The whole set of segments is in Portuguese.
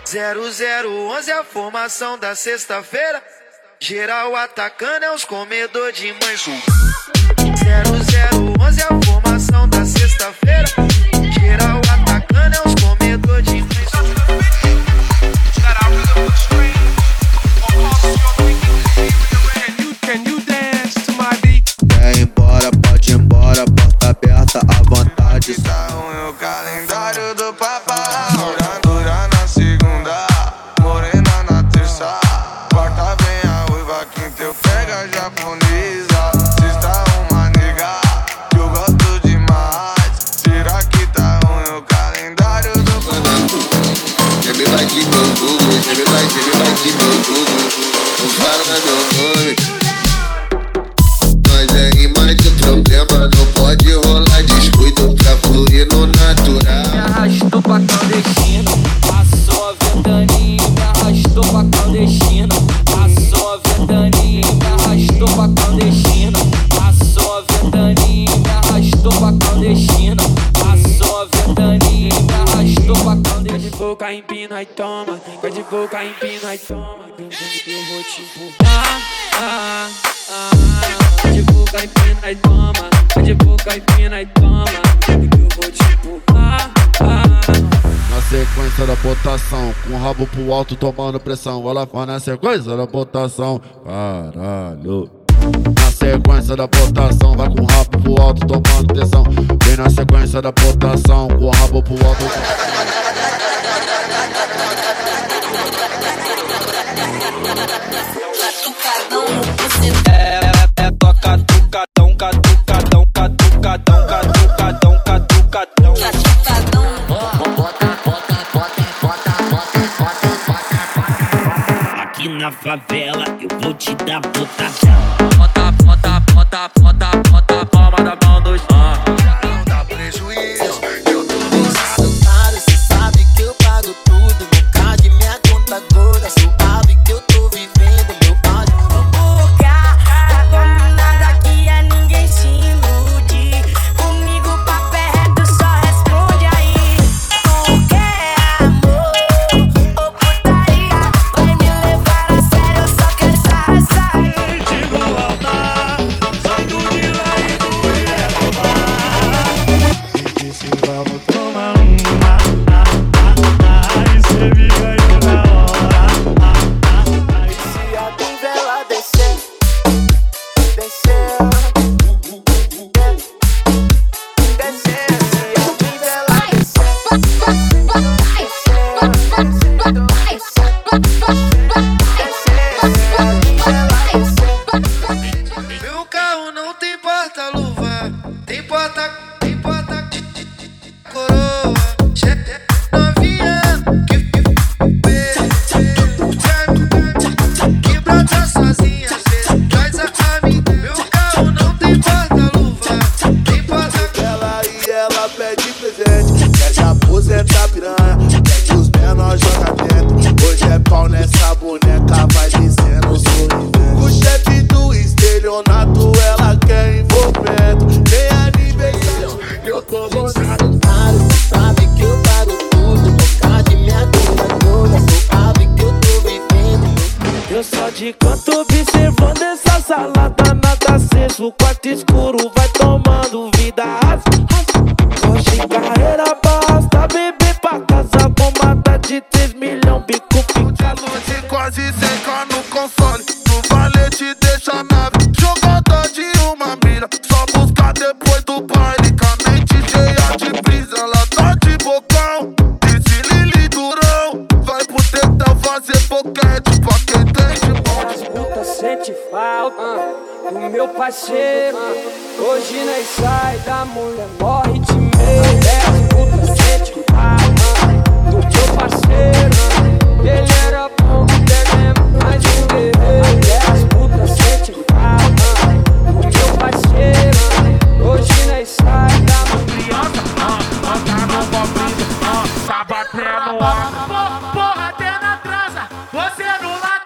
0011 a formação da sexta-feira. Geral atacando é os comedor de mãe. 0011 a formação da sexta-feira. Geral atacando é os comedor de mãe. Can you dance to my beat? Quer ir embora, pode ir embora, porta aberta, à vontade. Tá ruim o calendário do papai. Dura na segunda, morena na terça. Quarta vem a uiva, quinta eu pego a japonesa. Sexta uma nega, que eu gosto demais. Será que tá ruim o calendário do papai? Ele vai de meu Google, ele vai de meu Google. Não fala meu nome. Mas é rima de problema, não pode rolar descuido pra fluir no natural. Me arrastou pra clandestino, passou a ventaninha. Me arrastou pra clandestino, passou a ventaninha. Me arrastou pra clandestino, passou a ventaninha. Me arrastou pra clandestino, passou a ventaninha. Me arrastou pra clandestino. Vai de boca, empina e toma. Vai de boca, empina e toma. Eu vou te empurrar. Vai de boca, empina e toma. Vai de boca, empina e toma. Eu vou te empurrar. Na sequência da botação, com o rabo pro alto tomando pressão. Ela faz na sequência da botação, caralho. Na sequência da botação, vai com o rabo pro alto tomando pressão. Vem na sequência da botação, com o rabo pro alto. É toca, tucadão, catucadão, catucadão, catucadão, catucadão. Aqui na favela eu vou te dar botação. Bota palma da mão dos Não dá prejuízo, eu tô gozado. Claro, cê sabe que eu pago tudo. No card, minha conta gorda. Suave que eu tô vivendo, meu ódio. Tá combinado aqui, a ninguém se ilude. Comigo papo é reto, só responde aí. Tu quer amor ou putaria? Vai me levar a sério, eu só quero sair. Digo altar, saindo de lá e do e disse vamos tomar uma. E cê me ganhou na hora. Se a vela descer, descer, descer. Se a vela descer. Meu carro não tem porta-luva, tem porta coroa. Novinha que brota sozinha, cê traz a mim. Meu carro não tem porta-luva, tem porta. Ela e ela pede presente. Quer se aposentar piranha, pede os menores, joga dentro. Hoje é pau nessa boneca, vai descendo sorridente. O chefe do estelionato, ela quer envolvimento. Nem aniversário, eu tô gozado. Claro, cê sabe que eu pago tudo. No card, minha conta gorda. Suave que eu tô vivendo. Eu só de canto observando essa salada, nada aceso. O quarto escuro vai tomando vida. Hoje carreira basta, beber pra casa. Bomada de 3 milhões, bico fica Luz e quase seca no console. No valete deixa a nave. Jogador de uma mira, só buscar depois do baile. Com a mente cheia de brisa, ela tá de bocão. Disse Lili Durão, vai pro tetão fazer boquete pra quem tem de bom. puta sente falta do meu parceiro. Hoje nós sai da mulher, morre de medo. As putas sente falta do meu parceiro. Ele era bom, perdemos mais um guerreiro. As putas sente falta do meu parceiro. Hoje nós sai da mulher. Tá no bobrisa, tá batendo a Porra, até na transa, você no lado.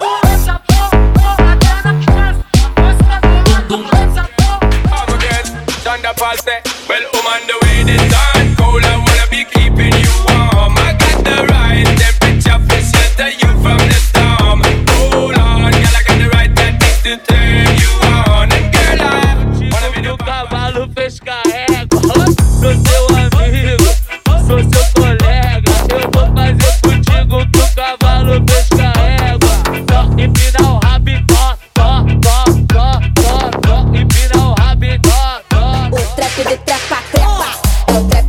Well, on the way this time cold, I wanna be keeping you warm. I got the right temperature for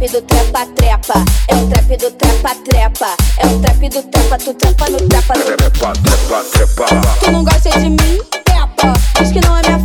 trap do trepa-trepa. É o trap do trepa-trepa. É o trap do trepa, tu trepa no trepa. Trepa, trepa, trepa. Tu não gosta de mim? Trepa. Diz que não é minha